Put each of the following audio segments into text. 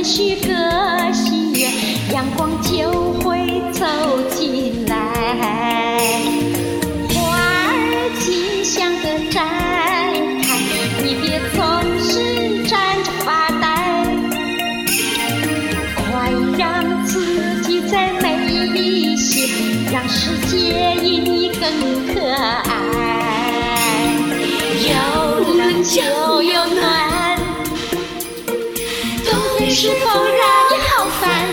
天许个心愿，阳光就会走进来。花儿吉祥的展开，你别总是站着发呆，快让自己再美丽些，让世界因你更可爱。有冷就有暖，冬天是否让你好烦？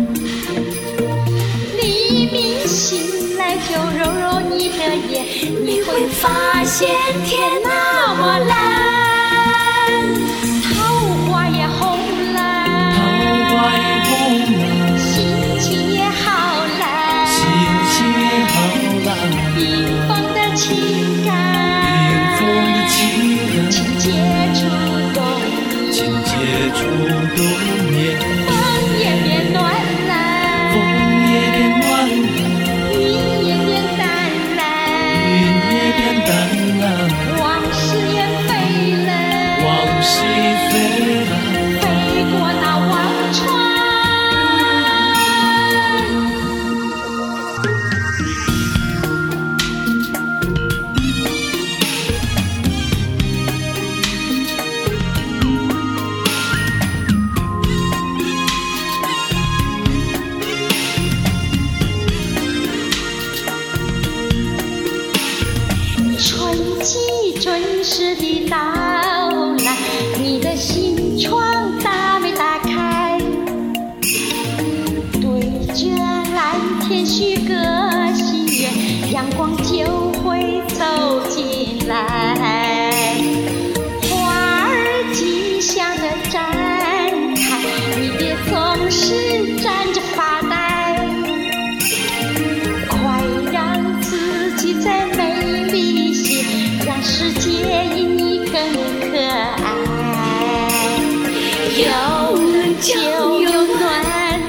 黎明醒来就揉揉你的眼，你会发现天那么蓝，桃花也红了，心情也好蓝，冰封的情感，请接触冬眠，风也变暖了，云也变淡了，往事也飞了，飞过那忘川。春季准时地到来，你的心窗打没打开？对着蓝天许个心愿，阳光就会走进来。花儿吉祥的展开，你别总是站着发呆，快让自己再美丽些，让世界因你更可爱。有冷就有暖，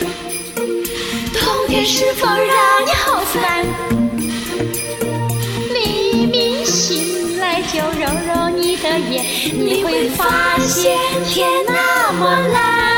冬天是否让你好烦？黎明醒来就揉揉你的眼，你会发现天那么蓝。